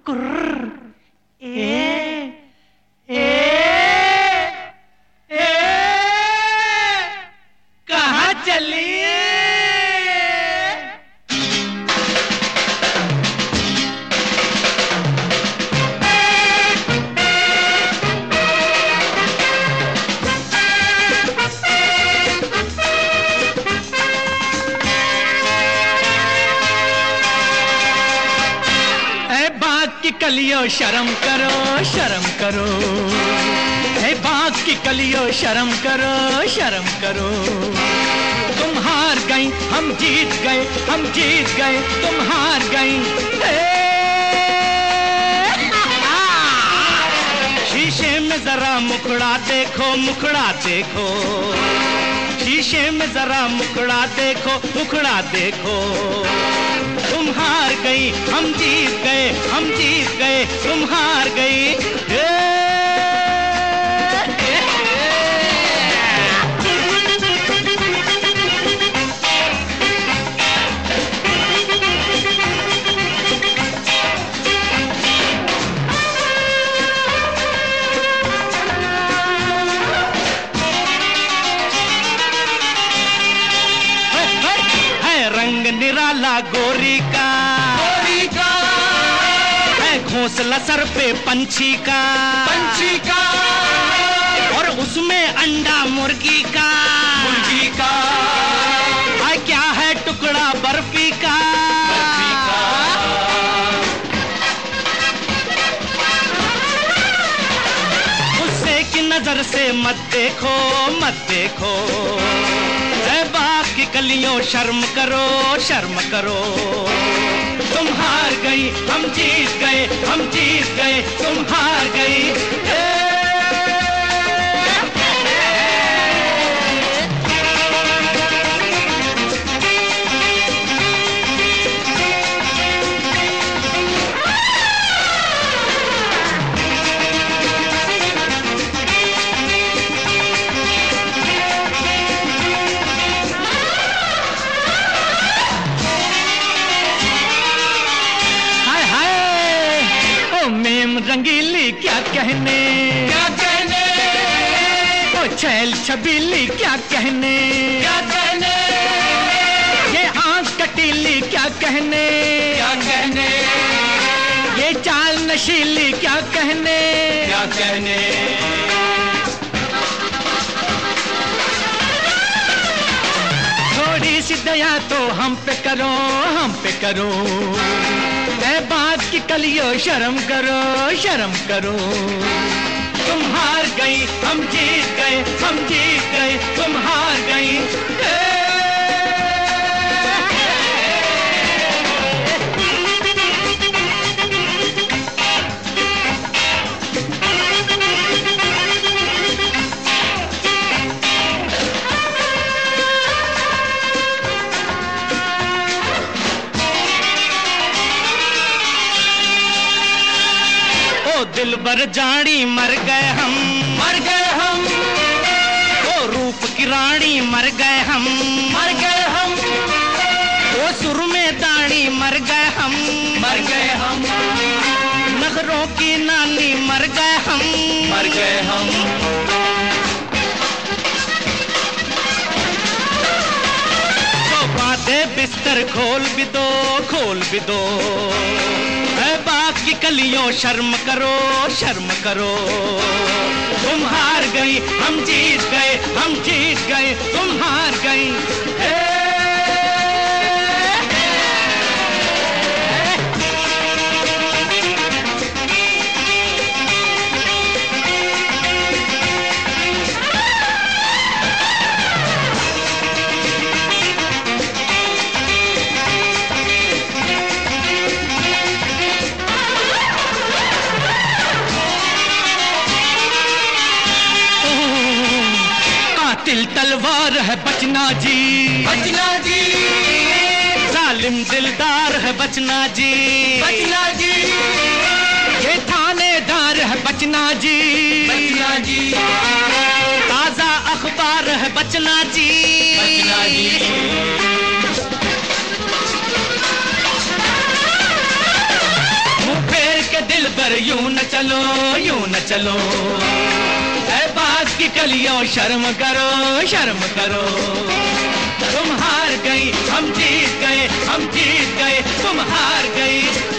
कुर्र ए ए ए कहाँ चली? की कलियो शर्म करो, शर्म करो। हे बाग की कलियो शर्म करो, शर्म करो। तुम हार गई, हम जीत गए, हम जीत गए, तुम हार गई। शीशे में जरा मुखड़ा देखो, मुखड़ा देखो। शीशे में जरा मुखड़ा देखो, मुखड़ा देखो। तुम हार गई, हम जीत गए, हम जीत गए, तुम हार गई। रंग निराला गोरी का, गोरी का है घोंसला सर पे पंछी का, पंछी का और उसमें अंडा मुर्गी का, मुर्गी का। है क्या है टुकड़ा बर्फी का, बर्फी का। गुस्से की नजर से मत देखो, मत देखो। बाग की कलियों शर्म करो, शर्म करो। तुम हार गई, हम जीत गए, हम जीत गए, तुम हार गई। मेम रंगीली क्या कहने, क्या कहने। ओ छैल छबीली क्या कहने, क्या कहने। ये आंख कटीली क्या कहने, क्या कहने। ये चाल नशीली क्या कहने, क्या कहने। थोड़ी सी दया तो हम पे करो, हम पे करो। बाग की कलियो शर्म करो, शर्म करो। तुम हार गई, हम जीत गए, हम जीत गए, तुम हार गई। दिल भर जानी मर गए हम, मर गए हम। ओ रूप की रानी मर गए हम, मर गए हम। ओ सुर में दानी मर गए हम, मर गए हम। नखरों की नानी मर गए हम, मर गए हम। तो बातें बिस्तर खोल भी दो, खोल भी दो। बाग की कलियों शर्म करो, शर्म करो। तुम हार गई, हम जीत गए, हम जीत गए, तुम हार गई। दिल तलवार है बचना जी, बचना जी। जालिम दिलदार है बचना जी, बचना जी। ये थानेदार है बचना जी, बचना जी। ताजा अखबार है बचना जी, बचना जी। मुंह फेर के मगर यूं न चलो, यूं न चलो। ऐ बात की कलियों शर्म करो, शर्म करो। तुम हार गई, हम जीत गए, हम जीत गए, तुम हार गई।